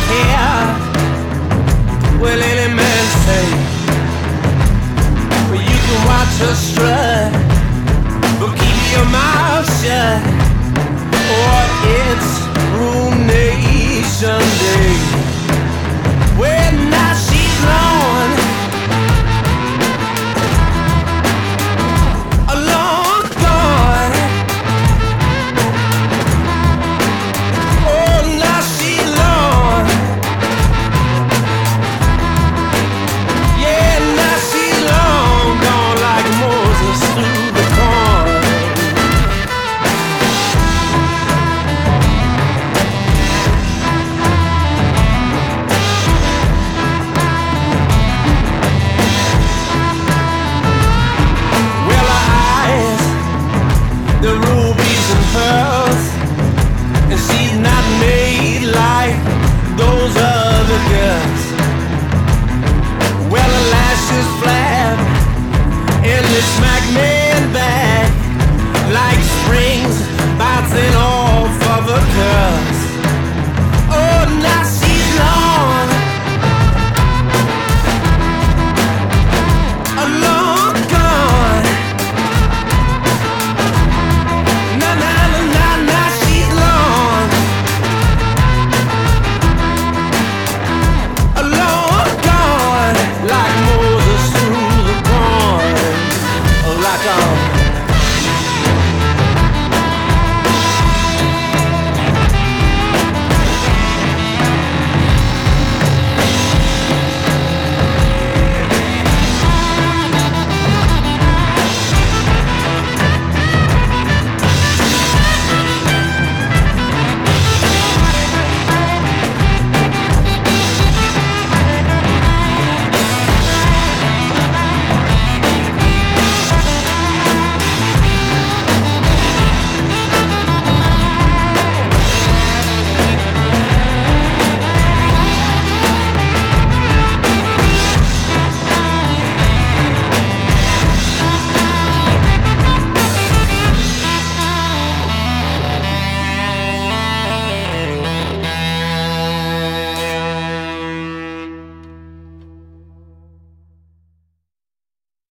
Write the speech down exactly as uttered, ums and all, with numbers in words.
care. Well, any man say, well, you can watch her strut, but keep your mouth shut, or it's ruination day. Well, now she's gone, long gone. Oh, now she's long. Yeah, now she's long gone like Moses through the corn. Well, her eyes, the rubies and pearls, and she's not made like those other girls. Well, her lashes flap, endless smack.